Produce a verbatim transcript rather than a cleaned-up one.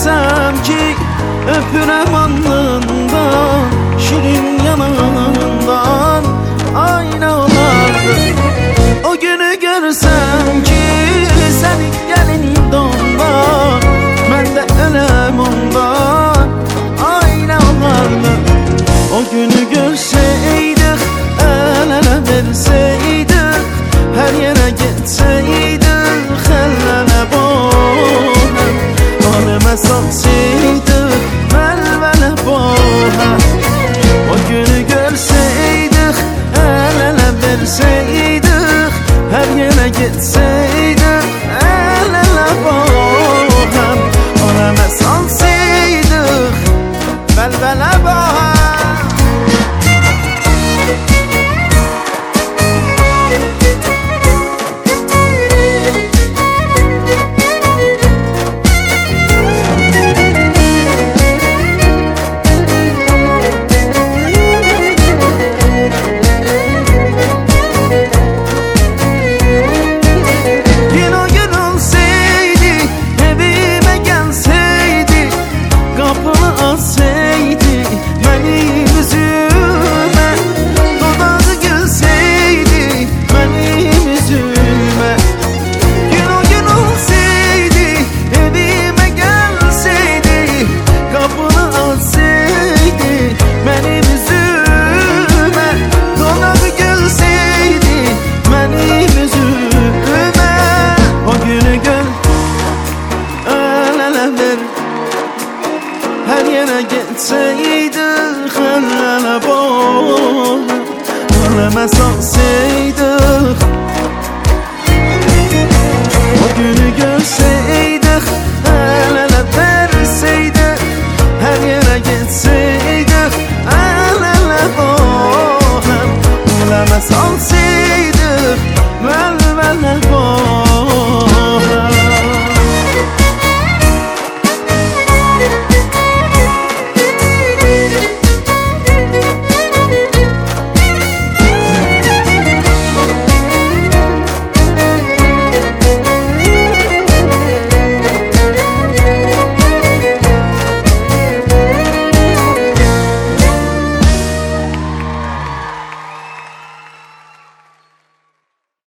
görsem ki öpürem alnından, şirin yanağından ayna olardı. O günü görsem ki senin gelin dondan, ben de ölem ondan ayna olardı. O günü görseydik, el ele verseydik, her yere gitseydik, el ele boğum aleme satsaydık, velvele boğum. O günü görseydik, el ele verseydik, her yere gitseydik, el ele boğum aleme satsaydık, velvele boğum. Her yere gitseydik, el ele boğum aleme satsaydık.